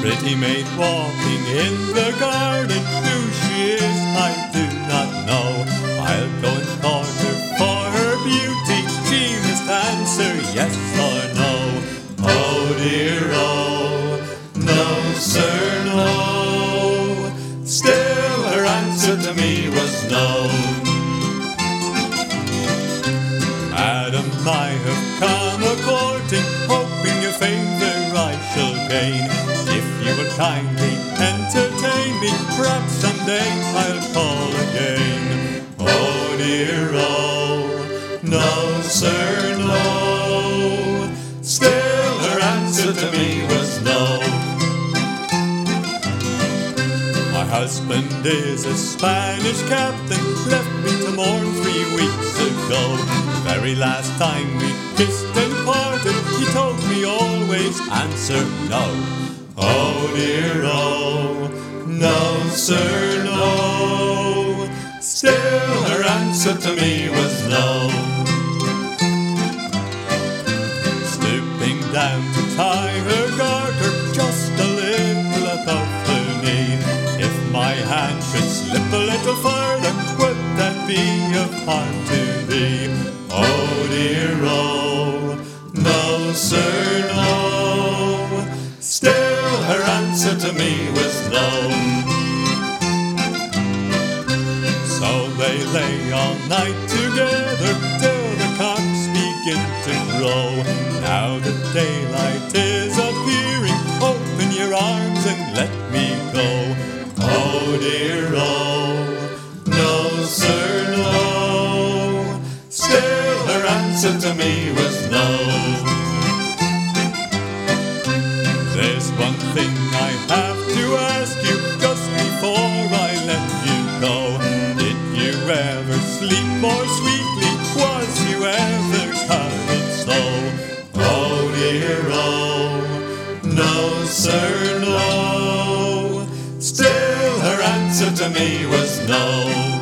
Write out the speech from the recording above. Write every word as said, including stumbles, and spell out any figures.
pretty maid walking in the garden. Who she is I do not know. I'll go and court her for her beauty. She must answer yes or no. Oh dear, oh, no sir, no. Still her answer to me was no. Madam, I have come a-courting, hoping your favour I shall gain. If you will kindly entertain me, perhaps someday I'll call again. Oh dear, oh, no sir, no. Still her answer to me was no. My husband is a Spanish captain, left me to mourn three weeks ago. The very last time we kissed and parted, he told me always answer no. Oh dear, oh, no sir, no. Still her answer to me was no. Stooping down to tie her garter just a little above the knee, if my hand should slip a little further, would that be of harm to thee? Oh dear, oh, no sir, no. Still her answer to me was no. So they lay all night together till the cocks begin to crow. Now the daylight is appearing, open your arms and let me go. Oh dear, oh, no sir, no. Still her answer to me was no. There's one thing I have to ask you just before I let you go. Did you ever sleep more sweetly? Was you ever cuddled so? Oh dear, oh, no sir, no. Still her answer to me was no.